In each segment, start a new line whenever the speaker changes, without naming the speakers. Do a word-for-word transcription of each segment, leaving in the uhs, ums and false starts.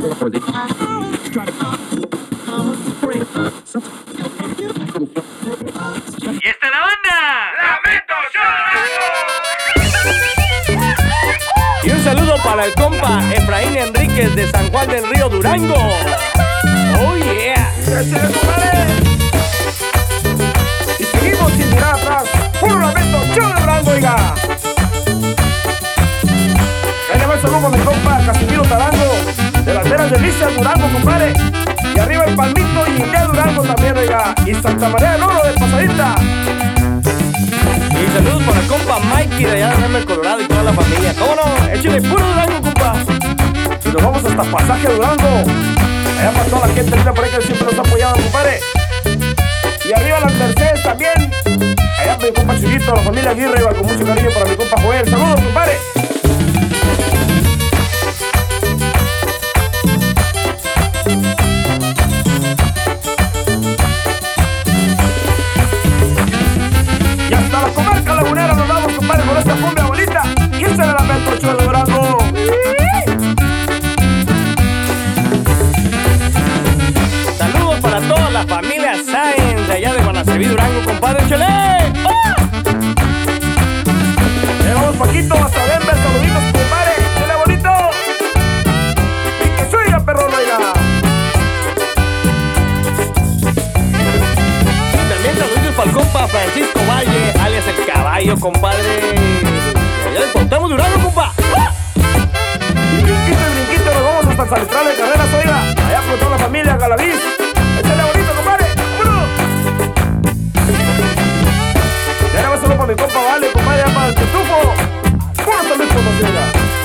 Y esta es la banda Lamento Durango.
Y un saludo para el compa Efraín Enríquez de San Juan del Río, Durango. Oh yeah.
Y seguimos sin mirar atrás. Puro Lamento Durango, oiga. Ahí le va el saludo a mi compa Casimiro Tarango, de las veras de Licia, Durango, compadre. Y arriba el Palmito y de Durango también, oiga. Y Santa María del Oro de Pasadita.
Y saludos para el compa Mikey de allá de Denver, Colorado, y toda la familia. ¿Cómo no? Échale puro Durango, compa.
Y nos vamos hasta Pasaje Durango. Allá para toda la gente linda por ahí que siempre nos ha apoyado, compadre. Y arriba las Mercedes también. Allá para mi compa Chilito, la familia Aguirre, con mucho cariño para mi compa Joel. Saludos, compadre. Y hasta la comarca lagunera nos vamos, compadre, con esta cumbia bonita. Y ese era el Lamento de Durango.
Saludos para toda la familia Sáenz de allá de Guanaceví, Durango, compadre. ¡Échale! ¡Oh!
Le vamos Paquito hasta Denver, saluditos, compadre. ¡Échale bonito! Y que suiga, perrón, oiga.
También saludos para el compa Francisco Valle, alias El Caballo, compadre. De allá de Cuauhtémoc, Durango, compa. ¡Ah!
Y brinquito y brinquito nos vamos hasta Central de Carreras, oiga. Allá con toda la familia Galaviz. Échale bonito, compadre. ¡Vámonos! Ya le va a saludo para mi compa Vale, compadre, allá para el Pitufo. ¡Puro salud, conocida!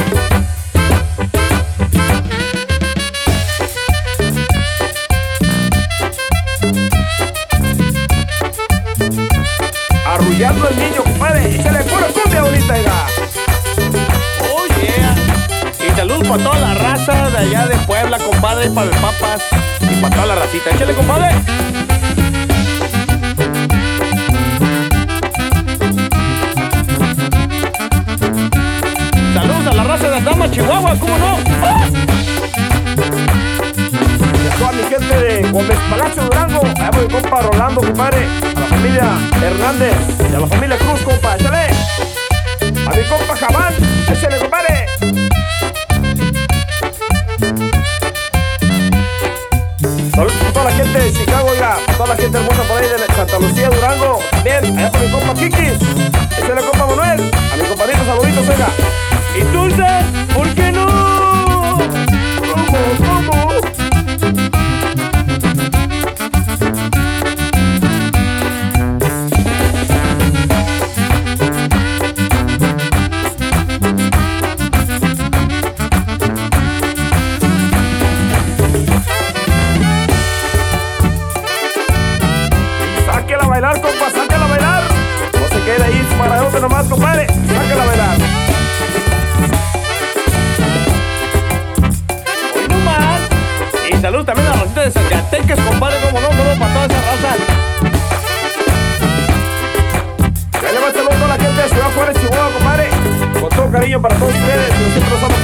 Arrullando el niño, compadre. Échale pura cumbia bonita, oiga.
Oh yeah. Y saludos para toda la raza de allá de Puebla, compadre, para el Papas y para toda la racita. Échale, compadre. Saludos a la raza de Aldama, Chihuahua, ¿cómo no? ¡Ah!
Y a toda mi gente de Gómez Palacio, Durango. Allá por mi compa Rolando, compadre. A la familia Hernández y a la familia Cruz, compa. Échale. A mi compa Jabán. Échale, compadre. Saludos a toda la gente de Chicago, oiga. A toda la gente hermosa por ahí de Santa Lucía, Durango. También, allá por mi compa Kikis. Échale, compa Manuel. A mi compadrito, saluditos, oiga.
¿Y Tulsa? ¿Por qué no?
¿Cómo? ¿Cómo? Sáquela a bailar, compa, sáquela a bailar. No se quede ahí paradote nomás, compadre. Sáquela a bailar.
Hoy no más. Y saludos también a la racita de Zacatecas, compadre, como no, saludos para toda esa raza.
Ya le va el saludo a toda la gente de Ciudad Juárez, Chihuahua, compadre. Con todo cariño para todos ustedes, que siempre nos